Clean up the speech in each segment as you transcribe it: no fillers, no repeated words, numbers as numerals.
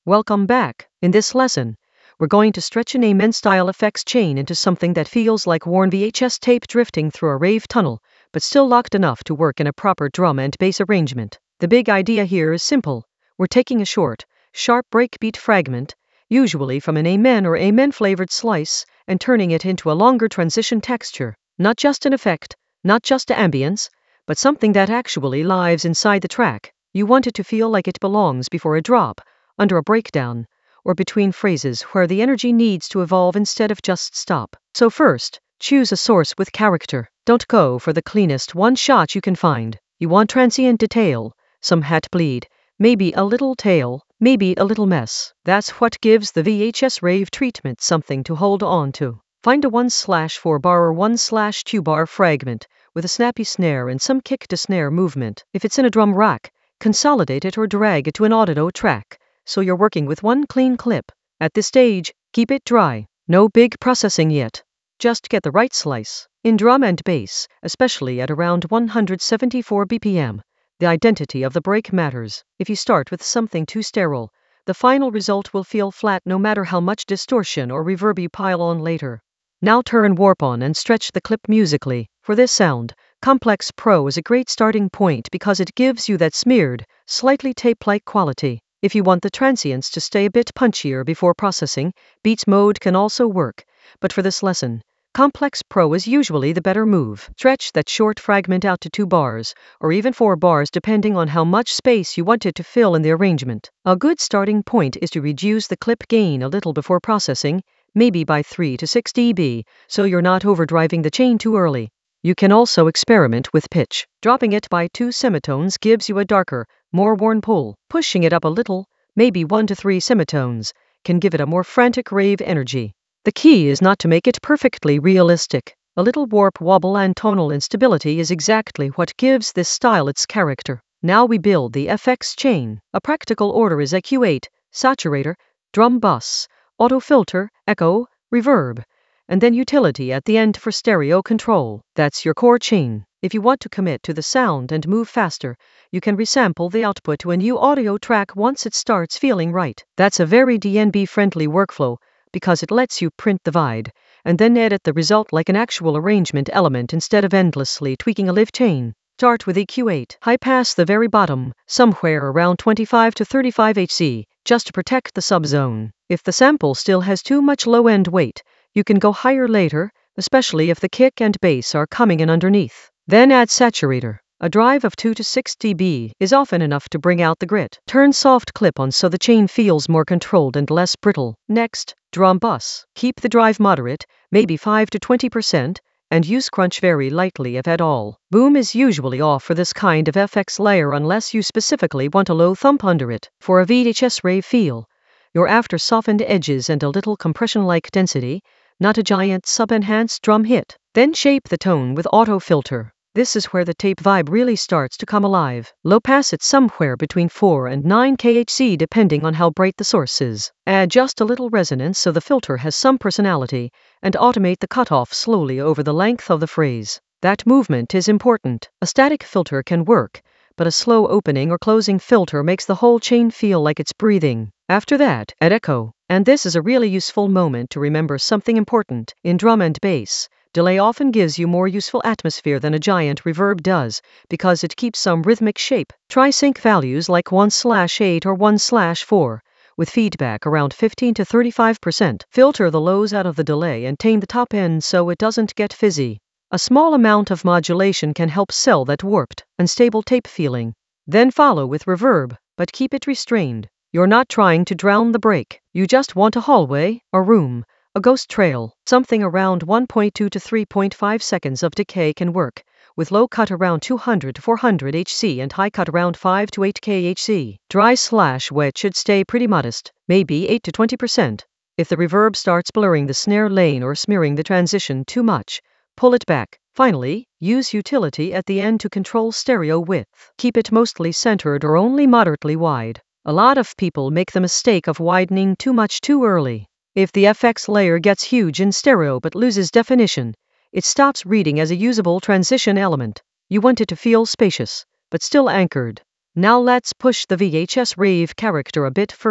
Welcome back. In this lesson, we're going to stretch an Amen-style effects chain into something that feels like worn VHS tape drifting through a rave tunnel, but still locked enough to work in a proper drum and bass arrangement. The big idea here is simple. We're taking a short, sharp breakbeat fragment, usually from an Amen or Amen-flavored slice, and turning it into a longer transition texture. Not just an effect, not just ambience, but something that actually lives inside the track. You want it to feel like it belongs before a drop, under a breakdown, or between phrases where the energy needs to evolve instead of just stop. So first, choose a source with character. Don't go for the cleanest one shot you can find. You want transient detail, some hat bleed, maybe a little tail, maybe a little mess. That's what gives the VHS rave treatment something to hold on to. Find a 1/4 bar or 1/2 bar fragment with a snappy snare and some kick to snare movement. If it's in a drum rack, consolidate it or drag it to an audio track, so you're working with one clean clip. At this stage, keep it dry. No big processing yet. Just get the right slice. In drum and bass, especially at around 174 BPM, the identity of the break matters. If you start with something too sterile, the final result will feel flat no matter how much distortion or reverb you pile on later. Now turn warp on and stretch the clip musically. For this sound, Complex Pro is a great starting point because it gives you that smeared, slightly tape-like quality. If you want the transients to stay a bit punchier before processing, Beats Mode can also work, but for this lesson, Complex Pro is usually the better move. Stretch that short fragment out to 2 bars, or even 4 bars depending on how much space you want it to fill in the arrangement. A good starting point is to reduce the clip gain a little before processing, maybe by 3 to 6 dB, so you're not overdriving the chain too early. You can also experiment with pitch. Dropping it by 2 semitones gives you a darker, more worn pull. Pushing it up a little, maybe 1 to 3 semitones, can give it a more frantic rave energy. The key is not to make it perfectly realistic. A little warp, wobble, and tonal instability is exactly what gives this style its character. Now we build the FX chain. A practical order is EQ8, saturator, drum bus, auto filter, echo, reverb, and then utility at the end for stereo control. That's your core chain. If you want to commit to the sound and move faster, you can resample the output to a new audio track once it starts feeling right. That's a very DNB-friendly workflow, because it lets you print the VIDE, and then edit the result like an actual arrangement element instead of endlessly tweaking a live chain. Start with EQ8. High pass the very bottom, somewhere around 25 to 35 Hz, just to protect the subzone. If the sample still has too much low-end weight, you can go higher later, especially if the kick and bass are coming in underneath. Then add saturator. A drive of 2 to 6 dB is often enough to bring out the grit. Turn soft clip on so the chain feels more controlled and less brittle. Next, drum bus. Keep the drive moderate, maybe 5 to 20%, and use crunch very lightly if at all. Boom is usually off for this kind of FX layer unless you specifically want a low thump under it. For a VHS rave feel, you're after softened edges and a little compression-like density, not a giant sub-enhanced drum hit. Then shape the tone with auto filter. This is where the tape vibe really starts to come alive. Low pass it somewhere between 4 and 9 kHz depending on how bright the source is. Add just a little resonance so the filter has some personality, and automate the cutoff slowly over the length of the phrase. That movement is important. A static filter can work, but a slow opening or closing filter makes the whole chain feel like it's breathing. After that, add echo. And this is a really useful moment to remember something important. In drum and bass, delay often gives you more useful atmosphere than a giant reverb does, because it keeps some rhythmic shape. Try sync values like 1/8 or 1/4, with feedback around 15 to 35%. Filter the lows out of the delay and tame the top end so it doesn't get fizzy. A small amount of modulation can help sell that warped, unstable tape feeling. Then follow with reverb, but keep it restrained. You're not trying to drown the break. You just want a hallway, a room, a ghost trail. Something around 1.2 to 3.5 seconds of decay can work, with low cut around 200 to 400 Hz and high cut around 5 to 8 kHz. Dry/wet should stay pretty modest, maybe 8 to 20%. If the reverb starts blurring the snare lane or smearing the transition too much, pull it back. Finally, use utility at the end to control stereo width. Keep it mostly centered or only moderately wide. A lot of people make the mistake of widening too much too early. If the FX layer gets huge in stereo but loses definition, it stops reading as a usable transition element. You want it to feel spacious, but still anchored. Now let's push the VHS rave character a bit further.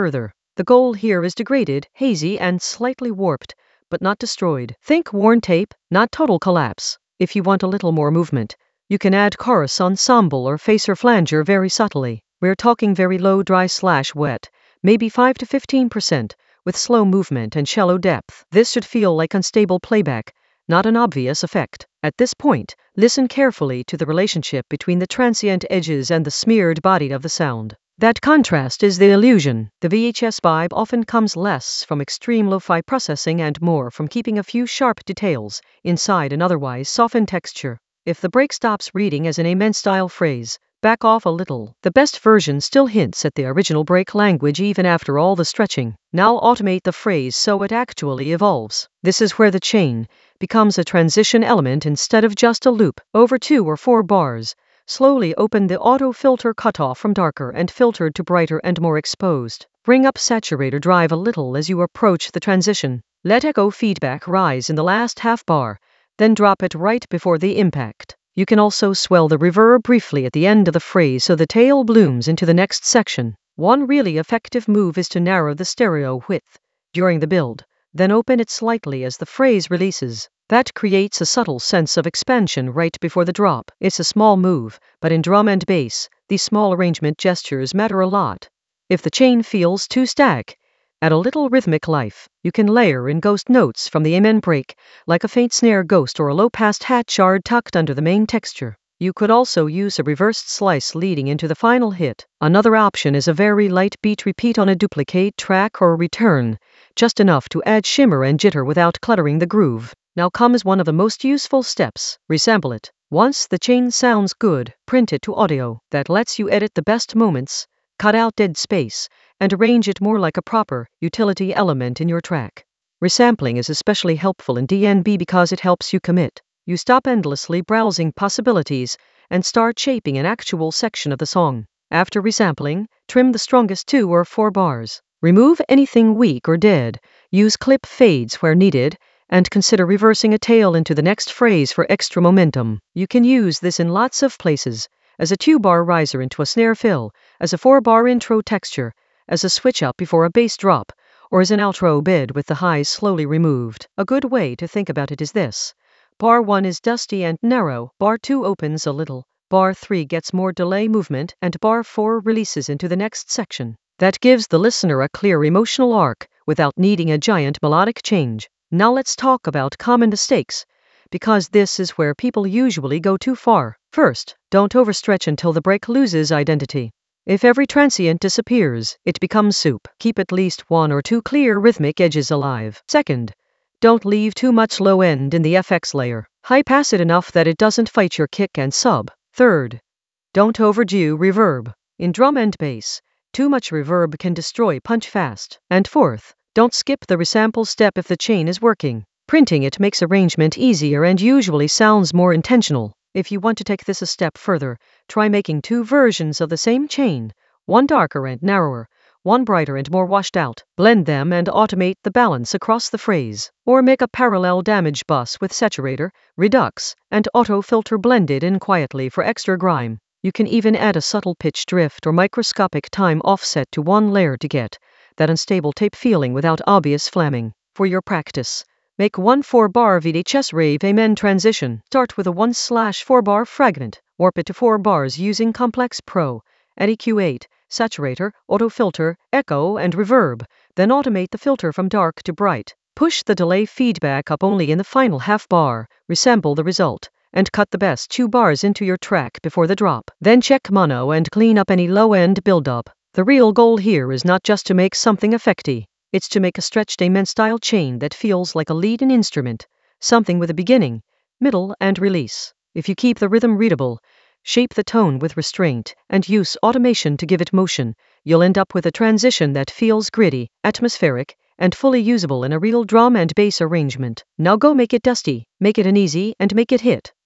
The goal here is degraded, hazy, and slightly warped, but not destroyed. Think worn tape, not total collapse. If you want a little more movement, you can add chorus ensemble or facer flanger very subtly. We're talking very low dry/wet, maybe 5 to 15%, with slow movement and shallow depth. This should feel like unstable playback, not an obvious effect. At this point, listen carefully to the relationship between the transient edges and the smeared body of the sound. That contrast is the illusion. The VHS vibe often comes less from extreme lo-fi processing and more from keeping a few sharp details inside an otherwise softened texture. If the break stops reading as an amen-style phrase, back off a little. The best version still hints at the original break language even after all the stretching. Now automate the phrase so it actually evolves. This is where the chain becomes a transition element instead of just a loop. Over 2 or 4 bars, slowly open the auto filter cutoff from darker and filtered to brighter and more exposed. Bring up saturator drive a little as you approach the transition. Let echo feedback rise in the last half bar, then drop it right before the impact. You can also swell the reverb briefly at the end of the phrase so the tail blooms into the next section. One really effective move is to narrow the stereo width during the build, then open it slightly as the phrase releases. That creates a subtle sense of expansion right before the drop. It's a small move, but in drum and bass, these small arrangement gestures matter a lot. If the chain feels too static, add a little rhythmic life. You can layer in ghost notes from the amen break, like a faint snare ghost or a low-passed hat shard tucked under the main texture. You could also use a reversed slice leading into the final hit. Another option is a very light beat repeat on a duplicate track or return, just enough to add shimmer and jitter without cluttering the groove. Now comes one of the most useful steps. Resample it. Once the chain sounds good, print it to audio. That lets you edit the best moments, cut out dead space, and arrange it more like a proper utility element in your track. Resampling is especially helpful in DnB because it helps you commit. You stop endlessly browsing possibilities and start shaping an actual section of the song. After resampling, trim the strongest 2 or 4 bars. Remove anything weak or dead. Use clip fades where needed, and consider reversing a tail into the next phrase for extra momentum. You can use this in lots of places, as a 2-bar riser into a snare fill, as a 4-bar intro texture, as a switch up before a bass drop, or as an outro bid with the highs slowly removed. A good way to think about it is this. Bar 1 is dusty and narrow, bar 2 opens a little, bar 3 gets more delay movement, and bar 4 releases into the next section. That gives the listener a clear emotional arc without needing a giant melodic change. Now let's talk about common mistakes, because this is where people usually go too far. First, don't overstretch until the break loses identity. If every transient disappears, it becomes soup. Keep at least 1 or 2 clear rhythmic edges alive. Second, don't leave too much low end in the FX layer. High pass it enough that it doesn't fight your kick and sub. Third, don't overdo reverb. In drum and bass, too much reverb can destroy punch fast. And fourth, don't skip the resample step if the chain is working. Printing it makes arrangement easier and usually sounds more intentional. If you want to take this a step further, try making 2 versions of the same chain, one darker and narrower, one brighter and more washed out. Blend them and automate the balance across the phrase. Or make a parallel damage bus with saturator, redux, and auto filter blended in quietly for extra grime. You can even add a subtle pitch drift or microscopic time offset to one layer to get that unstable tape feeling without obvious flamming. For your practice, make 1 4-bar VHS rave amen transition. Start with a 1/4-bar fragment. Warp it to 4 bars using Complex Pro, add EQ8, saturator, autofilter, echo, and reverb. Then automate the filter from dark to bright. Push the delay feedback up only in the final half bar. Resample the result, and cut the best 2 bars into your track before the drop. Then check mono and clean up any low-end buildup. The real goal here is not just to make something effecty. It's to make a stretched amen-style chain that feels like a lead-in instrument, something with a beginning, middle, and release. If you keep the rhythm readable, shape the tone with restraint, and use automation to give it motion, you'll end up with a transition that feels gritty, atmospheric, and fully usable in a real drum and bass arrangement. Now go make it dusty, make it an easy, and make it hit.